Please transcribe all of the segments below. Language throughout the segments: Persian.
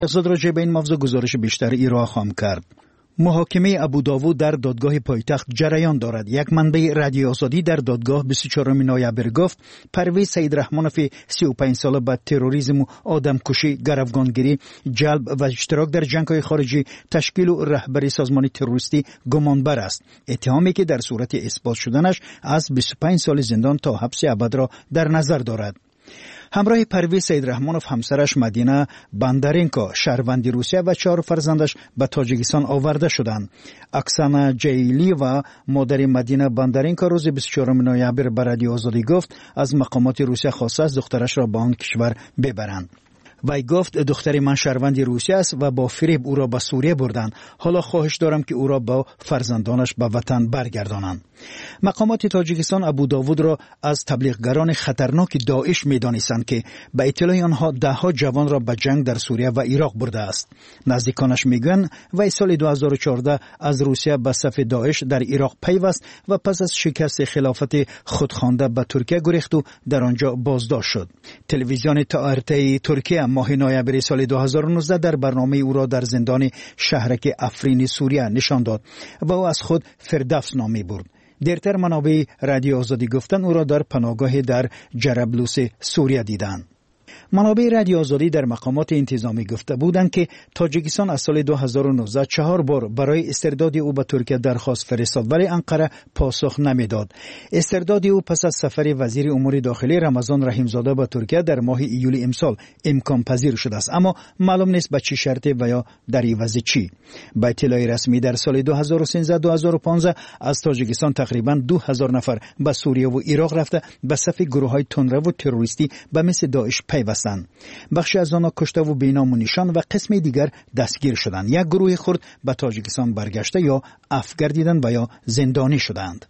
اقتصاد راجع به این موضوع گزارش بیشتری را خواهم کرد. محاکمه ابوداوود در دادگاه پایتخت جریان دارد. یک منبع رادیو آزادی در دادگاه 24 نوامبر گفت پرویز سیدرحمانوف 35 ساله به تروریسم و آدمکشی، گروگانگیری، جلب و اشتراک در جنگ‌های خارجی، تشکیل و رهبری سازمان تروریستی گمانبر است. اتهامی که در صورت اثبات شدنش از 25 سال زندان تا حبس ابد را در نظر دارد. همراه پرویز سیدرحمانوف همسرش مدینه بندرینکو شهروند روسیه و 4 فرزندش به تاجیکستان آورده شدند. اکسانا جیلی و مادر مدینه بندرینکو روز 24 نوامبر به رادیو آزادی گفت از مقامات روسیه خواسته است دخترش را به آن کشور ببرند. وی گفت دختر من شهروند روسیه است و با فریب او را به سوریه بردند. حالا خواهش دارم که او را با فرزندانش به وطن برگردانند. مقامات تاجیکستان ابوداوود را از تبلیغگران خطرناک داعش می‌دانستند که به اطلاع آنها 10 جوان را به جنگ در سوریه و عراق برده است. نزدیکانش میگویند وی سال 2014 از روسیه به صف داعش در عراق پیوست و پس از شکست خلافت خودخوانده به ترکیه گریخت و در آنجا بازداشت شد. تلویزیون TRT ترکیه ماه نوامبر سال 2019 در برنامه او را در زندان شهرک افرین سوریه نشان داد و او از خود فردوس نام می‌برد. دیرتر منابع رادیو آزادی گفتند او را در پناهگاه در جرابلوس سوریه دیدند. منابع رادیو آزادی در مقامات انتظامی گفته بودند که تاجیکستان از سال 2019 4 بار برای استرداد او به ترکیه درخواست فرستاد ولی انقره پاسخ نمیداد. استرداد او پس از سفر وزیر امور داخلی رمضان رحیمزاده به ترکیه در ماه ایول امسال امکان پذیر شده است، اما معلوم نیست به چه شرط و یا در عوض چی. به اطلاع رسمی در سال 2013-2015 از تاجیکستان تقریبا 2000 نفر به سوریه و عراق رفته به صف گروه‌های تندرو و تروریستی به مثل داعش پیوستند. بخشی از آنها کشته و بینام و نشان و قسم دیگر دستگیر شدند. یک گروه خرد به تاجیکستان برگشته یا عفو گردیدند و یا زندانی شدند.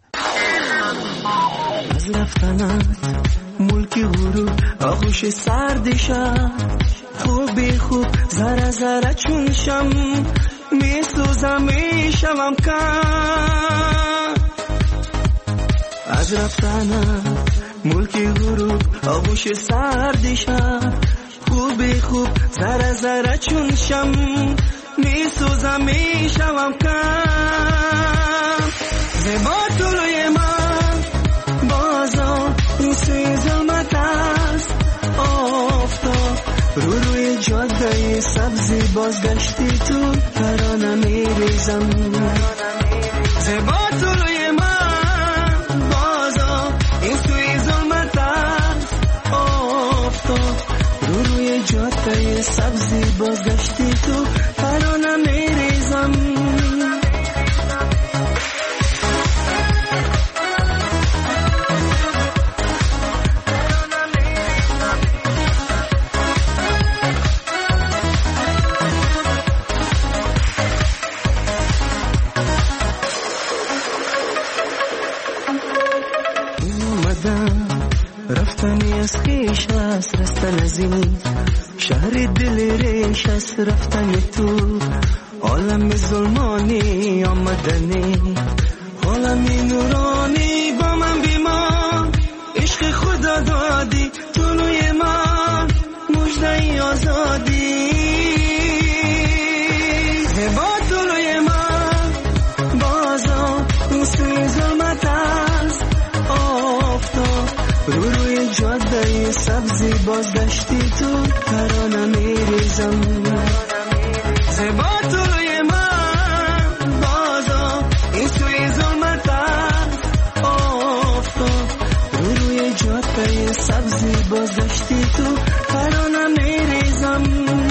از رفتنت ملکی غرور آغوش سردشم خوبی خوب ذره ذره چون شم میسوزم میشم کم از رفتنت ملکی غروب آغوش سردشم خوبی خوب ذره ذره چون شم میسوزم میشم کم زیبا طلوی من بازا این سوی ظلمت است آفتاب روی جاده سبزی بازگشتی تو ترانه میریزم زیبا طلوی من بازا این سوی ظلمت است آفتاب روی جاده سبزی بازگشتی تو ترانه میریزم رفتنی از خیش است رستن از این شهر دل ریش است رفتن تو عالم ظلمانی آمدنی عالم نورانی با من بیمان عشق خدا دادی طلوی من مژده آزادی زیبا طلوی من بازا این سوی ظلمت است آفتاب روی جاده سبزی بازگشتی تو ترانه میریزم زیبا طلوی من بازا این سوی ظلمت است آفتاب روی جاده سبزی بازگشتی تو ترانه میریزم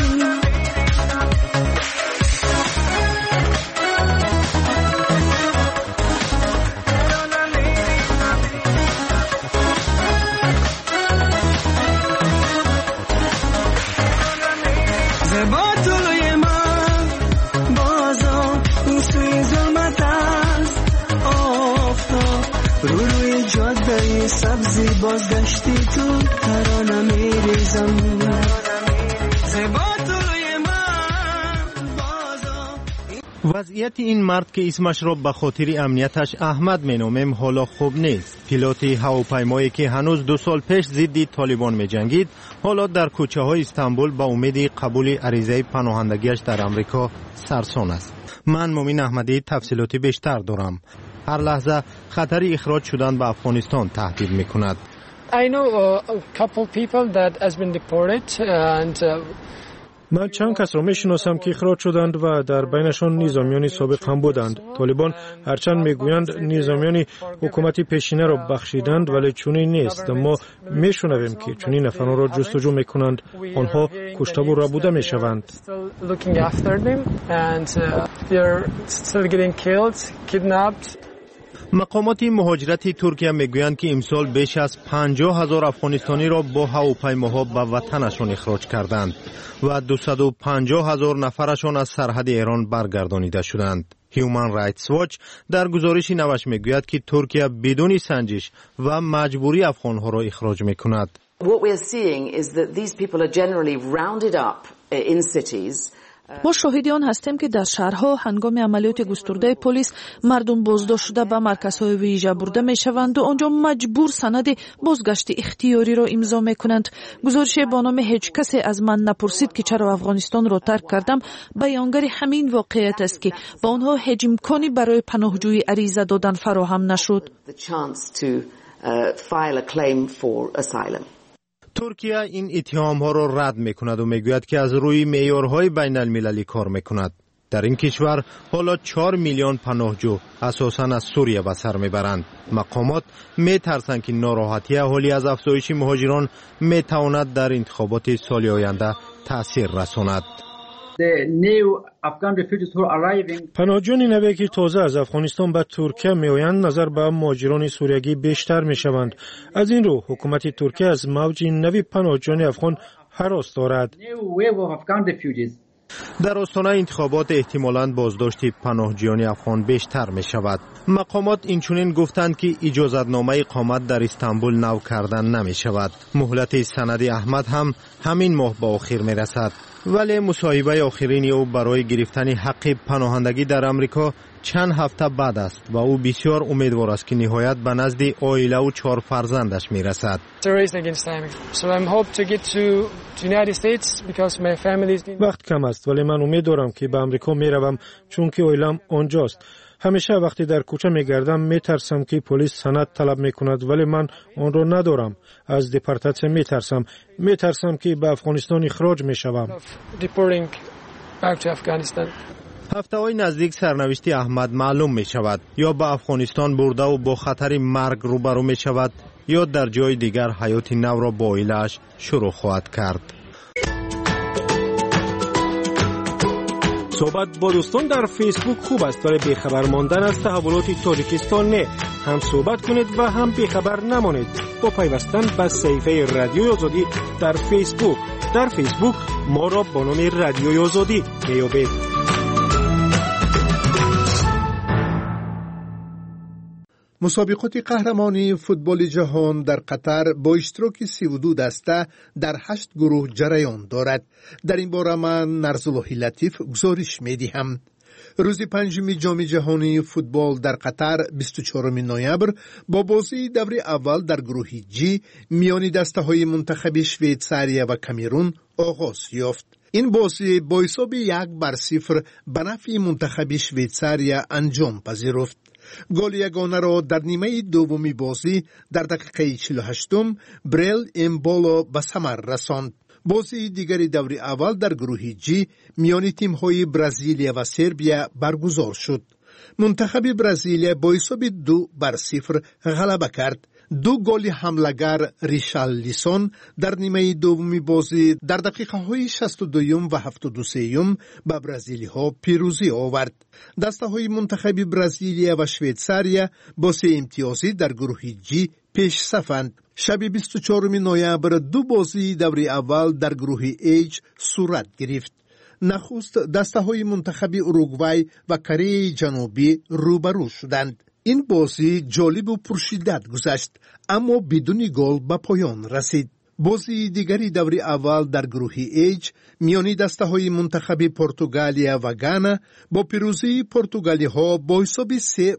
سبزی بازگشتی تو ترانه میریزم زیبا طلوی من بازا وضعیت این مرد که اسمش را به خاطر امنیتش احمد مینامیم حالا خوب نیست. پیلوت هواپیمایی که هنوز 2 سال پیش ضد طالبان می‌جنگید، حالا در کوچه های استانبول با امید قبول عریضه پناهندگیش در آمریکا سرسان است. من مومن احمدی تفصیلاتی بیشتر دارم. هر لحظه خطر اخراج شدن به افغانستان تهدید می‌کند. I know a couple people that has been deported and من چند کس را میشناسم که اخراج شدند و در بینشان نظامیان سابق هم بودند. طالبان هرچند میگویند نظامیان حکومت پیشینه را بخشیدند ولی چنین نیست. ما میشنویم که چنین افراد را جستجو میکنند، آنها کشته و ربوده میشوند. مقامات مهاجرت ترکیه میگویند که امسال بیش از 50,000 افغانستانی را با هواپیماها به وطنشان اخراج کردند و 250,000 نفرشان از سرحد ایران برگردانیده شدند. هیومن رایتس واچ در گزارش نوش میگوید که ترکیه بدون سنجش و مجبوری افغانها را اخراج میکند. What we are seeing is that these people are generally rounded up in cities. ما شاهدی آن هستیم که در شهرها هنگام عملیات گسترده پلیس مردم بازداشت شده به مرکزهای ویژه برده میشوند و آنجا مجبور سند بازگشت اختیاری را امضا میکنند. گزارش با نام هیچ کسی از من نپرسید که چرا افغانستان را ترک کردم بیانگر همین واقعیت است که با آنها هیچ امکانی برای پناهجویی عریضه دادن فراهم نشد. ترکیه این اتهام‌ها را رد می‌کند و می‌گوید که از روی معیارهای بین‌المللی کار می‌کند. در این کشور حالا 4 میلیون پناهجو اساساً از سوریه به سر می‌برند. مقامات می‌ترسند که ناراحتی اهالی از افزایش مهاجران می‌تواند در انتخابات سال آینده تأثیر رساند. پناهجویان نوی که تازه از افغانستان به ترکیه میآیند نظر به مهاجران سوریگی بیشتر میشوند. از این رو حکومت ترکیه از موج نوی پناهجویان افغان هراس دارد. در آستانه انتخابات احتمالاً بازداشت پناهجویان افغان بیشتر می شود. مقامات اینچنین گفتند که اجازتنامه اقامت در استانبول نو کردن نمی شود. مهلت سند احمد هم همین ماه به آخر می رسد. ولی مصاحبه آخرین او برای گرفتن حق پناهندگی در آمریکا چند هفته بعد است و او بسیار امیدوار است که نهایت به نزد عائله و 4 فرزندش می رسد. وقت کم است ولی من امید دارم که به آمریکا می روم چون که عائله‌ام آنجاست. همیشه وقتی در کوچه می گردم می ترسم که پلیس سند طلب می کند ولی من آن را ندارم. از دیپورتاسیون می ترسم که به افغانستان اخراج می شوم. هفته‌های نزدیک سرنوشت احمد معلوم می شود. یا به افغانستان برده و با خطر مرگ روبرو می شود یا در جای دیگر حیات نو را با عائله‌اش شروع خواهد کرد. صحبت با دوستان در فیسبوک خوب است ولی بیخبر ماندن از تحولات تاجیکستان نه. هم صحبت کنید و هم بیخبر نمانید با پیوستن به صفحه رادیوی آزادی در فیسبوک. در فیسبوک ما را با نام رادیوی آزادی بیابید. مسابقات قهرمانی فوتبال جهان در قطر با اشتراک 32 دسته در 8 گروه جریان دارد. در این باره من نرزاللهی لطیف گزارش می‌دهم. روز 5 جام جهانی فوتبال در قطر 24 نوامبر با بازی دور اول در گروه جی میان دسته‌های منتخب شویتزاریا و کامرون آغاز یافت. این بازی با حساب 1-0 به نفع منتخب شویتزاریا انجام پذیرفت. گل یگانه را در نیمه دومی بازی در دقیقه 48 بریل امبولو به ثمر رساند. بازی دیگری دور اول در گروه جی میان تیم‌های برزیلیا و سربیا برگزار شد. منتخب برزیلیا با حساب 2-0 غلبه کرد. 2 گل حمله‌گر ریشارلیسون در نیمه دومی بازی در دقیقه‌های 62 و 73 به برزیلی‌ها پیروزی آورد. دسته‌های منتخب برزیلیا و شویتزاریا با 3 امتیازی در گروه جی پیش صفند. شب 24 نوامبر 2 بازی دور اول در گروه ایچ صورت گرفت. نخست دسته‌های منتخب اوروگوئه و کره جنوبی روبرو شدند. این بازی جالب و پرشدت گذشت اما بدون گل به پایان رسید. بازی دیگری دور اول در گروه H میانی دسته های منتخب پرتغالیا و گانا با پیروزی پرتغالی ها با حساب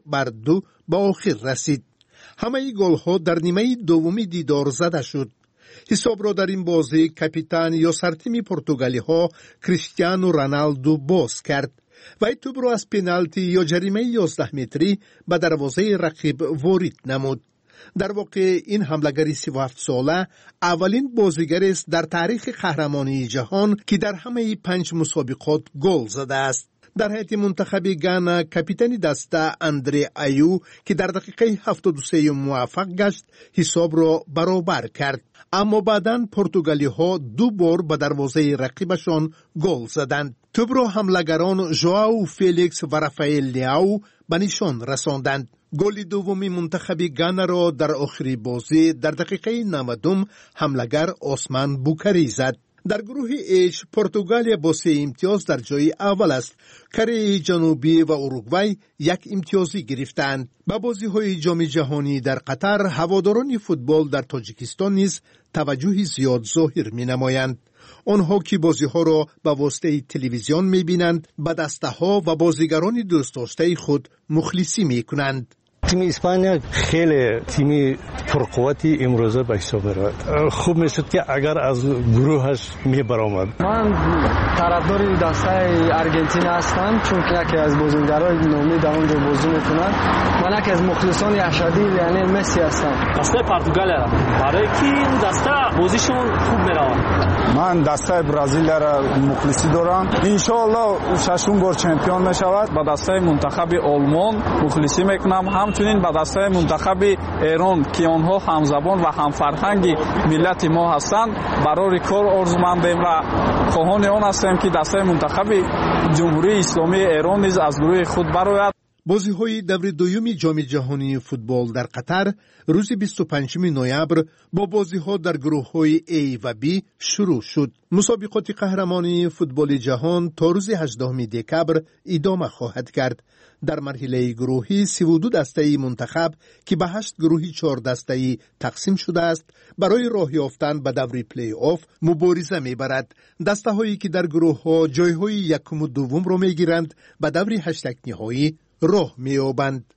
3-2 به آخر رسید. همه گل ها در نیمه دومی دیدار زده شد. حساب را در این بازی کاپیتان یا سرتیم پرتغالی ها کریستیانو رونالدو باز کرد و این توپ را از پنالتی یا جریمه 11 متری به دروازه رقیب وارد نمود. در واقع این حمله‌گر 37 ساله اولین بازیگر است در تاریخ قهرمانی جهان که در همه 5 مسابقات گل زده است. در هیئت منتخب گانا کاپیتان دسته اندره ایو که در دقیقه 73 موفق گشت حساب را برابر کرد، اما بعداً پرتغالی ها 2 بار به دروازه رقیبشان گل زدند. توپ را حمله‌گران ژائو فلیکس و رافائل لیاو به نشان رساندند. گل دومی منتخب گانا را در آخری بازی در دقیقه 90 حمله‌گر عثمان بوکاری زد. در گروه H پرتغالیا با 3 امتیاز در جای اول است. کره جنوبی و اوروگوئه 1 امتیازی گرفتند. با بازی‌های جام جهانی در قطر هواداران فوتبال در تاجیکستان نیز توجه زیاد ظاهر می‌نمایند. آنها که بازی‌ها را به واسطه تلویزیون می‌بینند، به دسته‌ها و بازیگران دوست داشته خود مخلصی می‌کنند. تیم اسپانیا خیلی تیم پرقوتی امروزه به حساب می‌رود. خوب میشد که اگر از گروهش می‌برآمد. من طرفدار دسته ارژانتین هستم چون یکی از بازیگرای نامی در اونجا بازی می‌کنند. من یکی از مخلصان اشدی یعنی مسی هستم. دسته پرتغالیا برای کی این دسته بازیشون خوب می‌رود. من دسته برزیل را مخلصی دارم. ان شاء الله ششم بار چمپیون می‌شود. با دسته منتخب آلمان مخلصی می‌کنم. همچنین با دسته منتخب ایران که آنها همزبان و همفرهنگ ملت ما هستند برای کار آرزومندیم و خواهان آن هستیم که دسته منتخب جمهوری اسلامی ایران نیز از گروه خود برآید. بازی‌های دور دوم جام جهانی فوتبال در قطر روز 25 نوامبر با بازی‌ها در گروه‌های A و B شروع شد. مسابقات قهرمانی فوتبال جهان تا روز 18 دکبر ادامه خواهد کرد. در مرحله گروهی 32 دسته منتخب که به 8 گروهی 4 دسته‌ای تقسیم شده است برای راه یافتن به دور پلی آف مبارزه می‌برد. دسته‌هایی که در گروه‌ها جای‌های یکم و دوم را می‌گیرند به دور 8 نهایی راه می‌یابند.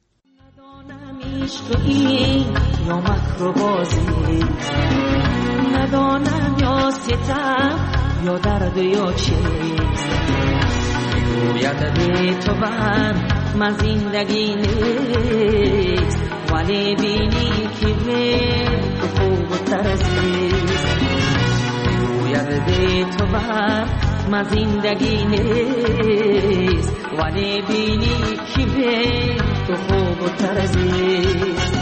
ندانم یا ستم یا درد یا چیز باید به تو من زندگی نیست ولی بینی که به تو خوب و ترسیست باید به تو من زندگی نیست ولی بینی که به تو خوب و ترسیست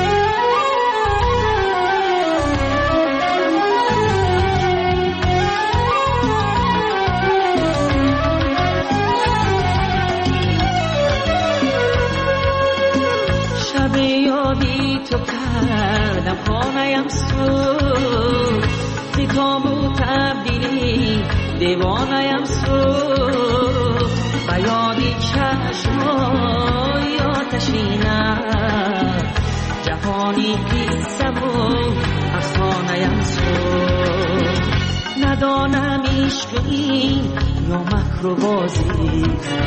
تو کردم خانه‌ام سود ستام تبدیلی دیوانه‌ام سود به یادی چشمای آتشینم جهانی پیسم و افسانه‌ام سود ندانم عشقی یا مکر و بازی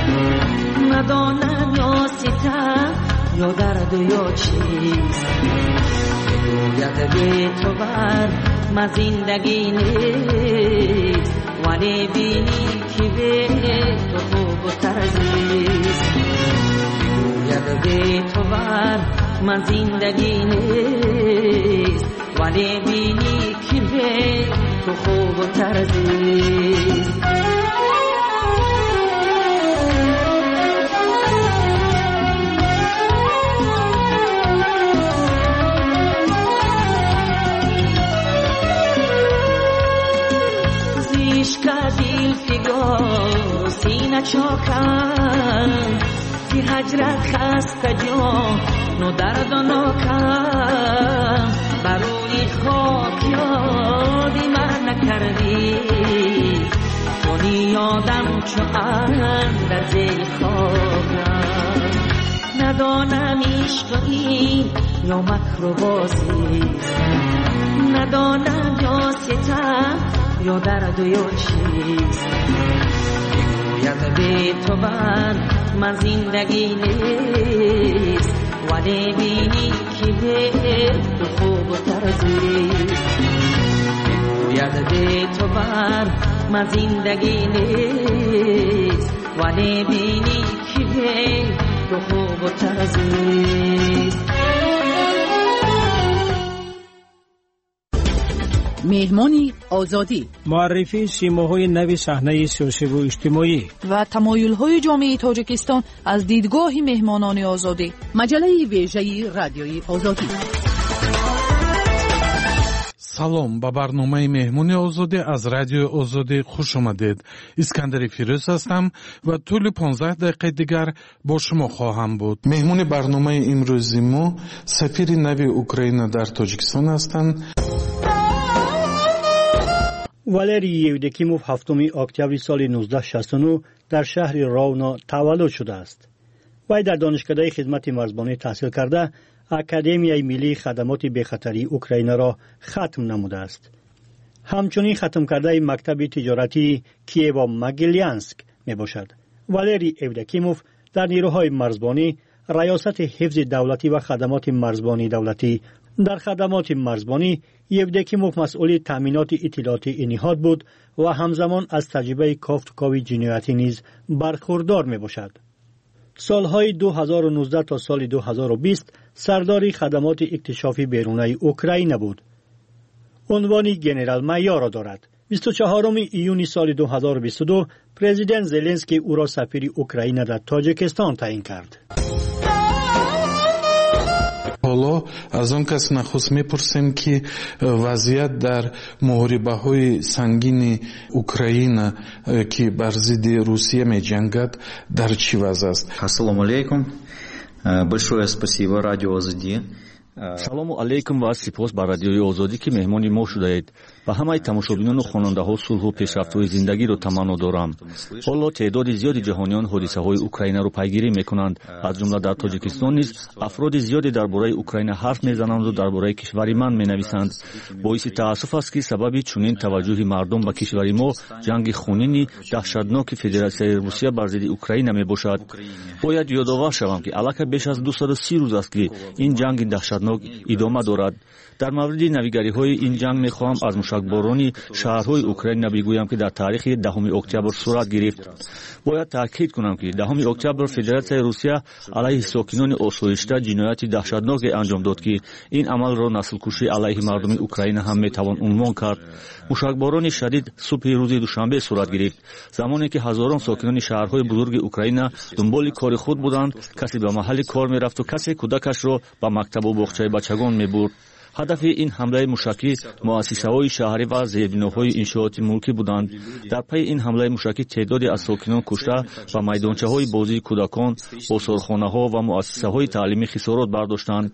ندانم یا ستم یا درد یا چیز باید به تو من زندگی نیست ولی بینی که به تو خوب و ترزیست باید به تو من زندگی نیست ولی بینی که به تو خوب و ترزیست کدیل فیگار سینه چاکم که هجرت خسته جان نو درد و ناکم بروی خاک یادی من نکردی کنی یادم چو در زیر خاکم ندانم عشق این یا مکر و بازی ندانم یا ستم یا درد و یا چیست میگوید به تو بر من زندگی نیست ولی بینی که به تو خوب و ترزیست میگوید به تو بر من زندگی نیست ولی بینی که به تو خوب و ترزیست. مهمانی آزادی، معرفی سیماهای نو صحنه سیاسی و اجتماعی و تمایل‌های جامعه تاجیکستان از دیدگاه مهمانان آزادی. مجله ویژه رادیوی آزادی. салом ба барномаи меҳмони озодӣ аз радиои озодӣ хуш омадед. искандари фирӯз ҳастам ва тӯли 15 дақиқаи дигар бо шумо хоҳам буд. меҳмони барномаи имрӯзи мо сафири нави Украина дар Тоҷикистон ҳастанд. валерий евдокимов 7 октябри соли 1969 дар шаҳри ровно таваллуд шудааст. вай дар донишкадаи хизмати марзбонӣ таҳсил карда академияи миллии хадамоти бехатарии Украинаро хатм намудааст. ҳамчунин хатм кардаи мактаби тиҷоратии Киево-Могилянск мебошад. валерий евдокимов дар нирӯҳои марзбонӣ раёсати ҳифзи давлатӣ ва хадамоти марзбонии давлатӣ. дар хадамоти марзбонӣ евдокимов масъули таъминоти иттилоотии ин ниҳод буд ва ҳамзамон аз таҷрибаи кофтукови ҷиноятӣ низ бархурдор мебошад. солҳои 2019 то соли 2020 сардори хадамоти иктишофи берунаи Украина буд. унвони генерал-майёро дорад. 24 июни соли 2022 президент Зеленский ӯро сафири Украина дар Тоҷикистон таъин кард. ҳоло аз он кас нахуст мепурсем ки вазъият дар муҳорибаҳои сангини Украина ки бар зидди Русия меҷангад дар чӣ вазъ аст? Ассалому алейкум. Большое спасибо радио Азадия. салому алейкум ва сипос ба радиои озодӣ ки меҳмони мо шудаед. ба ҳамаи тамошобинону хонандаҳо сулҳу пешрафтҳои зиндагиро таманно дорам. ҳоло теъдоди зиёди ҷаҳониён ҳодисаҳои Украинаро пайгирӣ мекунанд. аз ҷумла дар Тоҷикистон низ афроди зиёде дар бораи Украина ҳарф мезананду дар бораи кишвари ман менависанд. боиси таассуф аст ки сабаби чунин таваҷҷӯҳи мардум ба кишвари мо ҷанги хунини даҳшатноки Федератсияи Русия бар зидди Украина мебошад. бояд ёдовар шавам ки аллакай беш аз 230 рӯз аст ки ин ҷанги даҳшатнок идома дорад. дар мавриди навигариҳои ин ҷанг мехоҳам аз мушакборони шаҳрҳои Украина бигӯям ки дар таърихи 10 октябр сурат гирифт. бояд таъкид кунам ки 10 октябр Федератсияи Русия алайҳи сокинони осоишта ҷинояти даҳшатноке анҷом дод ки ин амалро наслкушӣ алайҳи мардуми Украина ҳам метавон унвон кард. мушакборони шадид субҳи рӯзи душанбе сурат гирифт, замоне ки ҳазорон сокинони шаҳрҳои бузурги Украина дунболи кори худ буданд. касе ба маҳалли кор мерафту касе кӯдакашро ба мактабу боғчаи бачагон мебурд. ҳадафи ин ҳамлаи мушакӣ муассисаҳои шаҳрӣ ва зербиноҳои иншооти мулкӣ буданд. дар пайи ин ҳамлаи мушакӣ теъдоде аз сокинон кушта ва майдончаҳои бозии кӯдакон, осорхонаҳо ва муассисаҳои таълимӣ хисорот бардоштанд.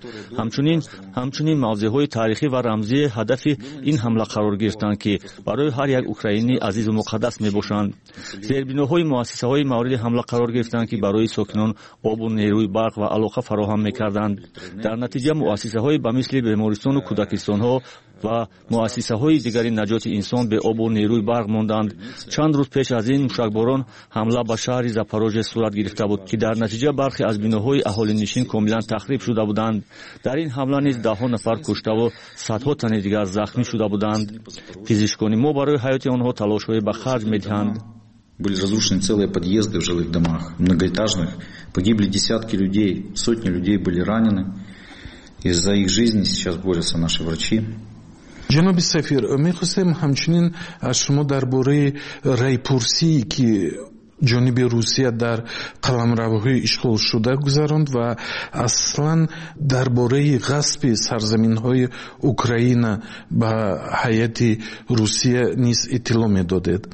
ҳамчунин мавзеъҳои таърихӣ ва рамзӣ ҳадафи ин ҳамла қарор гирифтанд ки барои ҳар як украинӣ азизу муқаддас мебошанд. зербиноҳои муассисаҳои мавриди ҳамла қарор гирифтанд ки барои сокинон обу нерӯи барқ ва алоқа фароҳам мекарданд. дар натиҷа муассисаҳои ба мисли бемористону кӯдакистонҳо ва муассисаҳои дигари наҷоти инсон бе обу нерӯи барқ монданд. чанд рӯз пеш аз ин мушакборон ҳамла ба шаҳри Запорожье сурат гирифта буд ки дар натиҷа бархе аз биноҳои аҳолинишин комилан тахриб шуда буданд. дар ин ҳамла низ даҳҳо нафар куштаву садҳо тани дигар захмӣ шуда буданд. физикони мо барои ҳаёти онҳо талошҳое ба харҷ медиҳанд. Были разрушены целые подъезды в жилых домах, многоэтажных. Погибли десятки людей, сотни людей были ранены. И за их жизни сейчас борются наши врачи. ҷаноби сафир, мехостем ҳамчунин аз шумо дар бораи райпурсие ки ҷониби Русия дар қаламравҳои ишғолшуда гузаронд ва аслан дар бораи ғасби сарзаминҳои Украина ба ҳайати Русия низ иттилоъ медодед.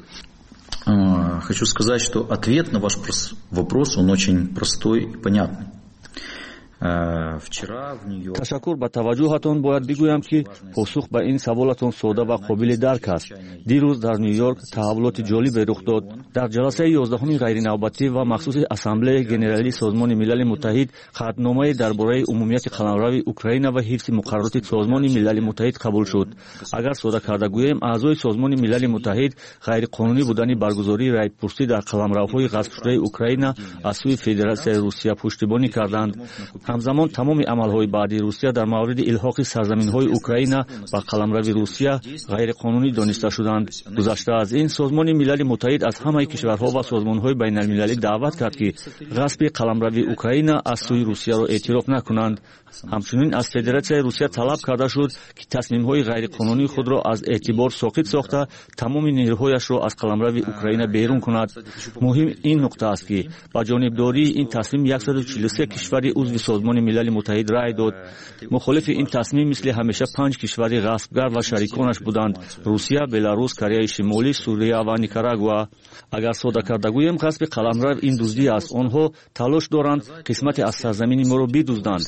Хочу сказать, что ответ на ваш вопрос, он очень простой и понятный. ташаккур ба таваҷҷуҳатон бояд бигӯям ки посух ба ин саволатон сода ва қобили дарк аст. дирӯз дар Нью-Йорк таҳаввулоти ҷолибе рух дод. дар ҷаласаи 11-уми ғайринавбатӣ ва махсуси Ассамблеяи Генералии Созмони Милали Муттаҳид қатъномае дар бораи умумияти қаламрави Украина ва ҳифзи муқаррароти Созмони Милали Муттаҳид қабул шуд. агар сода карда гӯем, аъзои Созмони Милали Муттаҳид ғайриқонунӣ будани баргузории райпурсӣ дар қаламравҳои ғасбшудаи Украина аз сӯи Федератсияи Русия пуштибонӣ карданд. ҳамзамон тамоми амалҳои баъди Русия дар мавриди илҳоқи сарзаминҳои Украина ба қаламрави Русия ғайриқонунӣ дониста шуданд. гузашта аз ин, Созмони Милали Муттаҳид аз ҳамаи кишварҳо ва созмонҳои байналмилалӣ даъват кард ки ғасби қаламрави Украина аз сӯи Русияро эътироф накунанд. ҳамчунин аз Федератсияи Русия талаб карда шуд ки тасмимҳои ғайриқонунии худро аз эътибор соқит сохта тамоми нерӯҳояшро аз қаламрави Украина берун кунад. муҳим ин нуқта аст ки ба ҷонибдории ин тасмим 143 кишвари узви Созмони Милали Муттаҳид рай дод. мухолифи ин тасмим мисли ҳамеша 5 кишвари ғасбгар ва шариконаш буданд: Русия, Беларус, Кореяи Шимолӣ, Сурия ва Никарагуа. агар сода карда гӯем, ғасби қаламрав ин дуздӣ аст. онҳо талош доранд қисмате аз сарзамини моро бидузданд.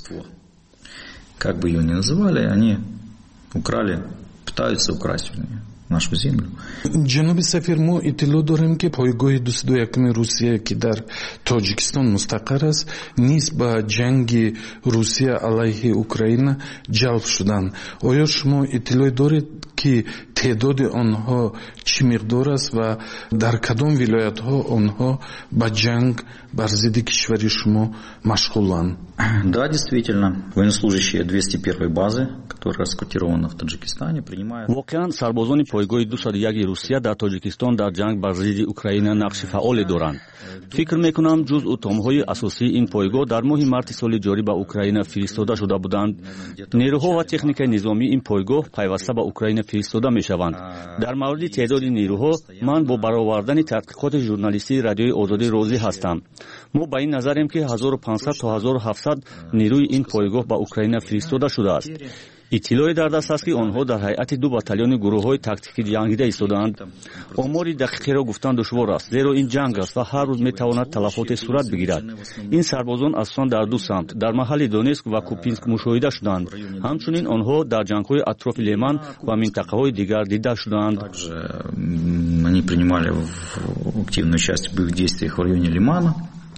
Как бы ее ни называли, они украли, пытаются украсть нашу землю. ҷаноби сафир, мо иттилоъ дорем ки пойгоҳи 21 Русия ки дар Тоҷикистон мустақар аст, низ ба ҷанги Русия алайҳи Украина ҷалб шуданд. оё шумо иттилоъ доред ки теъдоди онҳо чӣ миқдор аст ва дар кадом вилоятҳо онҳо ба ҷанг бар зидди кишвари шумо машғуланд? Да, действительно, военнослужащие 201-й базы, которая расквартирована в Таджикистане, принимают... воқеан сарбозони пойгоҳи 201 Русия дар Тоҷикистон дар ҷанг бар зидди Украина нақши фаъоле доранд. фикр мекунам ҷузъу томҳои асосии ин пойгоҳ дар моҳи марти соли ҷорӣ ба Украина фиристода шуда буданд. нерӯҳо ва техникаи низомии ин пойгоҳ пайваста ба Украина фиристода мешаванд. дар мавриди теъдоди нерӯҳо ман бо баровардани тадқиқоти журналистии Радиои Озодӣ розӣ ҳастам. мо ба ин назарем ки 1500 то 1700 нерӯи ин пойгоҳ ба Украина фиристода шудааст. иттилои дар даст аст ки онҳо дар ҳайати 2 батальони гурӯҳҳои тактикӣ ҷангида истодаанд. омори дақиқеро гуфтан душвор аст, зеро ин ҷанг аст ва ҳар рӯз метавонад талафоте сурат бигирад. ин сарбозон асосан дар ду самт, дар маҳалли Донецк ва Купинск мушоҳида шуданд. ҳамчунин онҳо дар ҷангҳои атрофи Леман ва минтақаҳои дигар дида шуданд. Они принимали активное участие в боевых действиях в районе Лимана,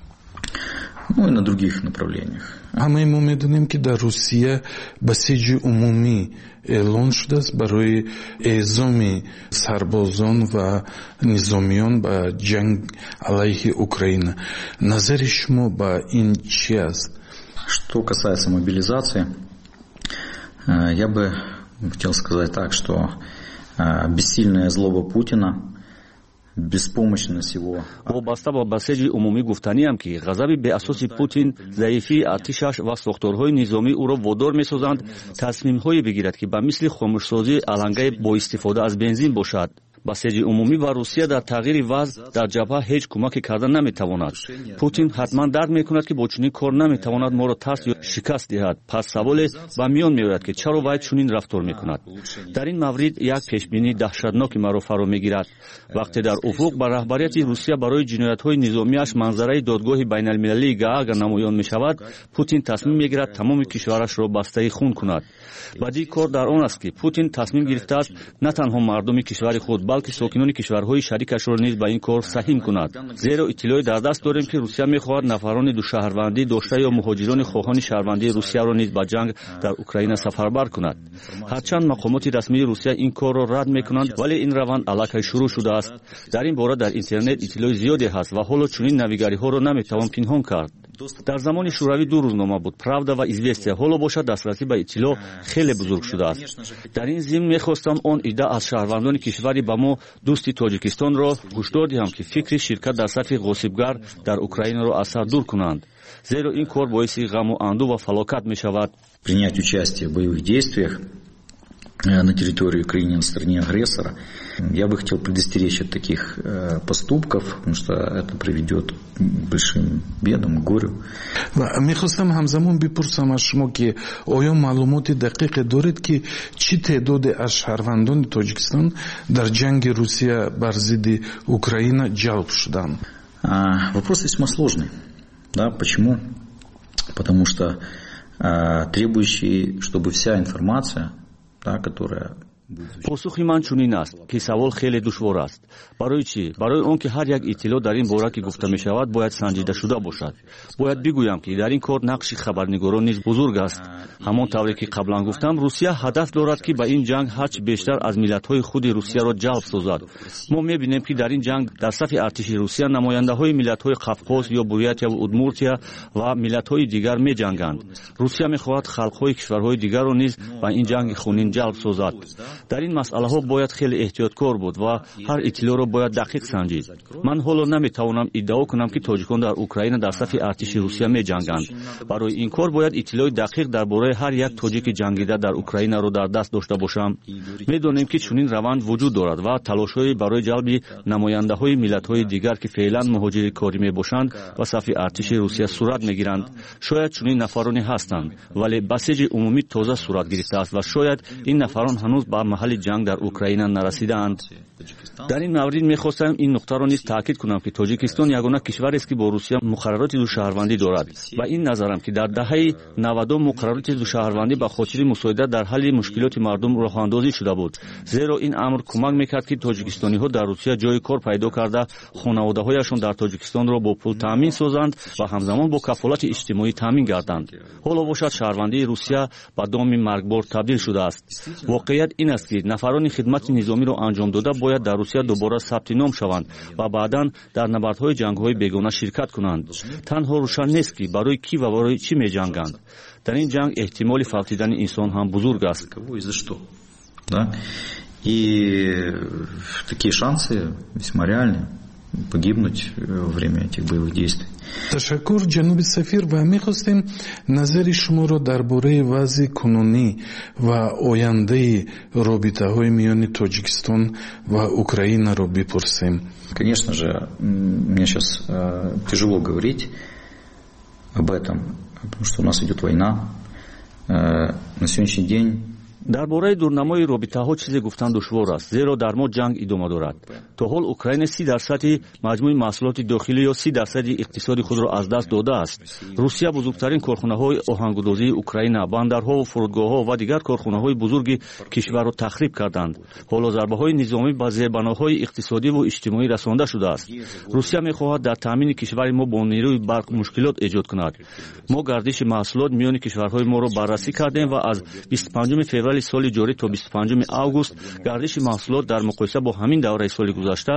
ну и на других направлениях. ҳамаи мо медонем ки дар Русия басиҷи умумӣ эълон шудааст барои эъзоми сарбозон ва низомиён ба ҷанг алайҳи Украина. назари шумо ба ин чӣ аст? Что касается мобилизации, я бы хотел сказать так, что бессильная злоба Путина, беспомощность его... вобаста ба басеҷи умумӣ гуфтаниам ки ғазаби беасоси Путин, заифии артишаш ва сохторҳои низомӣ ӯро водор месозанд тасмимҳое бигирад ки ба мисли хомӯшсозии алангаи боистифода аз бензин бошад. басеҷи умумӣ ва Русия дар тағйири вазъ дар ҷабҳа ҳеҷ кӯмаке карда наметавонад. Путин ҳатман дарк мекунад ки бо чунин кор наметавонад моро тарс ё шикаст диҳад. пас саволе ба миён меояд ки чаро вай чунин рафтор мекунад. дар ин маврид як пешбинӣ даҳшатноки маро фаро мегирад. вақте дар уфуқ ба раҳбарияти Русия барои ҷиноятҳои низомиаш манзараи додгоҳи байналмилалии Гаага намоён мешавад, Путин тасмим мегирад тамоми кишварашро бастаи хун кунад. бадии кор дар он аст ки Путин тасмим гирифтааст на танҳо мардуми кишвари худ, балки сокинони кишварҳои шарикашро низ ба ин кор саҳим кунад. зеро иттилои дар даст дорем ки Русия мехоҳад нафарони душаҳрвандӣ дошта ё муҳоҷирони хоҳони шаҳрвандии Русияро низ ба ҷанг дар Украина сафарбар кунад. ҳарчанд мақомоти расмии Русия ин корро рад мекунанд, вале ин раванд аллакай шурӯъ шудааст. дар ин бора дар интернет иттилои зиёде ҳаст ва ҳоло чунин навигариҳоро наметавон пинҳон кард. дар замони шӯравӣ ду рӯзнома буд: «Правда» ва «Известия». ҳоло бошад дастрасӣ ба иттилоъ хеле бузург шудааст. дар ин зимн мехостам он ида аз шаҳрвандони кишвари ба мо дӯсти Тоҷикистонро ҳушдор диҳам ки фикри ширкат дар сафи ғосибгар дар Украинаро аз сар дур кунанд, зеро ин кор боиси ғаму анду ва фалокат мешавад. Принять участие в боевых действиях на территории Украины, на стороне агрессора, я бы хотел предостеречь от таких поступков, потому что это приведет к большим бедам, к горю. мехостам ҳамзамон бипурсам аз шумо ки оё маълумоти дақиқе доред ки чӣ теъдоде аз шаҳрвандони Тоҷикистон дар ҷанги Русия бар зидди Украина ҷалб шуданд? Вопрос весьма сложный. Да, почему? Потому что требующий, чтобы вся информация, которая посухи ман чунин аст ки савол хеле душвор аст. барои чӣ? барои он ки ҳар як иттилоъ дар ин бора ки гуфта мешавад бояд санҷидашуда бошад. бояд бигӯям ки дар ин кор нақши хабарнигорон низ бузург аст. ҳамон тавре ки қаблан гуфтам, русия ҳадаф дорад ки ба ин ҷанг ҳарчи бештар аз миллатҳои худи русияро ҷалб созад. мо мебинем ки дар ин ҷанг дар сафи артиши русия намояндаҳои миллатҳои қавқоз ё бурятия ва удмуртия ва миллатҳои дигар меҷанганд. русия мехоҳад халқҳои кишварҳои дигарро низ ба ин ҷанги хунин ҷалб созад. дар ин масъалаҳо бояд хеле эҳтиёткор буд ва ҳар иттилоъро бояд дақиқ санҷид. ман ҳоло наметавонам иддао кунам ки тоҷикон дар Украина дар сафи артиши русия меҷанганд. барои ин кор бояд иттилоъи дақиқ дар бораи ҳар як тоҷики ҷангида дар Украинаро дар даст дошта бошам. медонем ки чунин раванд вуҷуд дорад ва талошҳои барои ҷалби намояндаҳои миллатҳои дигар ки феълан муҳоҷири корӣ мебошанд ба сафи артиши русия сурат мегиранд. шояд чунин нафароне ҳастанд, вале басиҷи умумӣ тоза сурат гирифтааст ва шояд ин нафарон ҳанӯз ба маҳалли ҷанг дар Украина нарасидаанд. дар ин маврид мехостам ин нуқтаро низ таъкид кунам ки тоҷикистон ягона кишварест ки бо русия муқаррароти душаҳрвандӣ дорад. ба ин назарам ки дар даҳаи 90 муқаррароти душаҳрвандӣ ба хотири мусоидат дар ҳалли мушкилоти мардум роҳандозӣ шуда буд. зеро ин амр кӯмак мекард ки тоҷикистониҳо дар русия ҷои кор пайдо карда хонаводаҳояшон дар тоҷикистонро бо пул таъмин созанд ва ҳамзамон бо кафолати иҷтимоӣ таъмин гарданд. ҳоло бошад шаҳрвандии русия ба доми маргбор табдил шудааст. воқеият ин аст ки нафарони хидмати низомиро анҷом дода бояд дар русия дубора сабти ном шаванд ва баъдан дар набардҳои ҷангҳои бегона ширкат кунанд. танҳо рӯшан нест ки барои кӣ ва барои чӣ меҷанганд. дар ин ҷанг эҳтимоли фавтидани инсон ҳам бузург аст. И такие шансы весьма реальны погибнуть во время этих боевых действий. ташаккур ҷаноби сафир ва мехостем назари шуморо дар бораи вазъи кунунӣ ва ояндаи робитаҳои миёни Тоҷикистон ва Украинаро бипурсем. Конечно же, мне сейчас тяжело говорить об этом, потому что у нас идет война. На сегодняшний день дар бораи дурнамои робитаҳо чизе гуфтан душвор аст, зеро дар мо ҷанг идома дорад. то ҳол Украина 30% маҷмӯи маҳсулоти дохилӣ ё 30% иқтисоди худро аз даст додааст. русия бузургтарин корхонаҳои оҳангудозии Украина, бандарҳо, фурудгоҳҳо ва дигар корхонаҳои бузурги кишварро тахриб карданд. ҳоло зарбаҳои низомӣ ба зербаноҳои иқтисодӣ ва иҷтимоӣ расонда шудааст. русия мехоҳад дар таъмини кишвари мо бо нерӯи барқ мушкилот эҷод кунад. мо гардиши маҳсулот миёни кишварҳои моро баррасӣ кардем ва аз 25 феврали соли ҷорӣ то 25 август гардиши маҳсулот дар муқоиса бо ҳамин давраи соли гузашта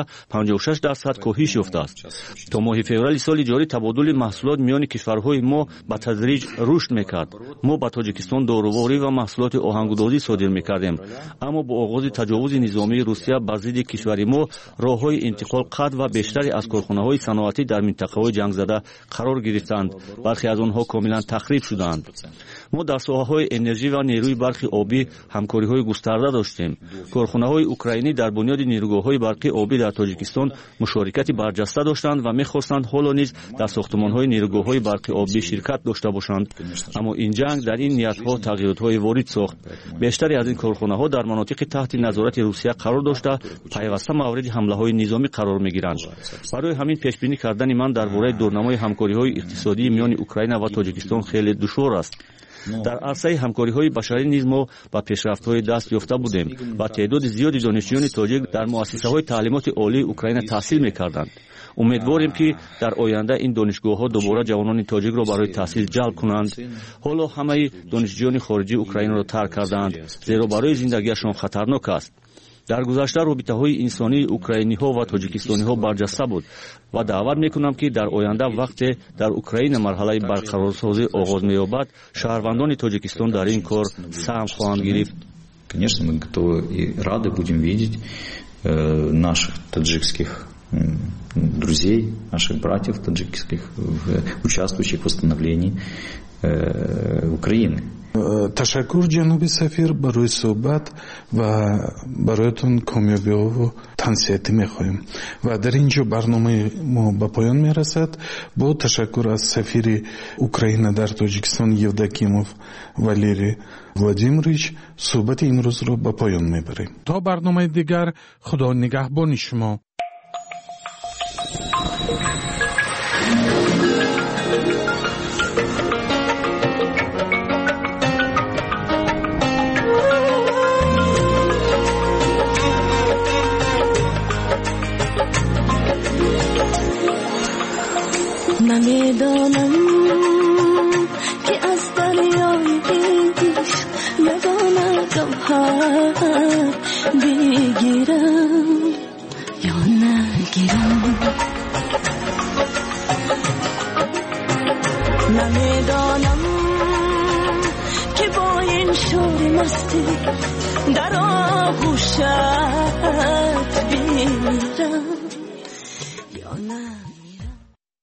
56% коҳиш ёфтааст. то моҳи феврали соли ҷорӣ табодули маҳсулот миёни кишварҳои мо ба тадриҷ рушд мекард. мо ба Тоҷикистон доруворӣ ва маҳсулоти оҳангудозӣ содир мекардем. аммо бо оғози таҷовузи низомии Русия ба зидди кишвари мо роҳҳои интиқол қад ва бештаре аз корхонаҳои саноатӣ дар минтақаҳои ҷангзада қарор гирифтанд. бархе аз онҳо комилан тахриб шуданд. мо дар соҳаҳои энержӣ ва нерӯи барқи обӣ ҳамкориҳои густарда доштем. корхонаҳои украинӣ дар бунёди нерӯгоҳҳои барқи обӣ дар Тоҷикистон мушорикати барҷаста доштанд ва мехостанд ҳоло низ дар сохтмонҳои нерӯгоҳҳои барқи обӣ ширкат дошта бошанд. аммо ин ҷанг дар ин ниятҳо тағйиротҳои ворид сохт. бештаре аз ин корхонаҳо дар манотиқи таҳти назорати Русия қарор дошта пайваста мавриди ҳамлаҳои низомӣ қарор мегиранд. барои ҳамин пешбинӣ кардани ман дар бораи дурнамои ҳамкориҳои иқтисодии миёни Украина ва Тоҷикистон хеле душвор аст. дар арсаи ҳамкориҳои башарӣ низ мо ба пешрафтҳои даст ёфта будем ва теъдоди зиёди донишҷӯёни тоҷик дар муассисаҳои таълимоти олии Украина таҳсил мекарданд. умедворем ки дар оянда ин донишгоҳҳо дубора ҷавонони тоҷикро барои таҳсил ҷалб кунанд. ҳоло ҳамаи донишҷӯёни хориҷии Украинаро тарк карданд, зеро барои зиндагиашон хатарнок аст. дар гузашта робитаҳои инсонии украиниҳо ва тоҷикистониҳо барҷаста буд ва даъват мекунам ки дар оянда вақте дар Украина марҳалаи барқарорсозӣ оғоз меёбад, шаҳрвандони Тоҷикистон дар ин кор саҳм хоҳанд гирифт. Конечно, мы готовы и рады будем видеть наших таджикских друзей, наших братьев таджикских, участвующих в восстановлении Украины. ташаккур ҷаноби сафир барои суҳбат ва бароятон комёбиҳо тансиятӣ мехоҳем ва дар ин ҷо барномаи мо ба поён мерасад. бо ташаккур аз сафири Украина дар Тоҷикистон Евдокимов Валерий Владимирович суҳбати имрӯзро ба поён мебарем. то барномаи дигар, худо нигаҳбони шумо. نمیدانم که از دریای عشق یگانه گوهر بگیرم یا نگیرم. نمیدانم که با این شور مستی در آغوشت بمیرم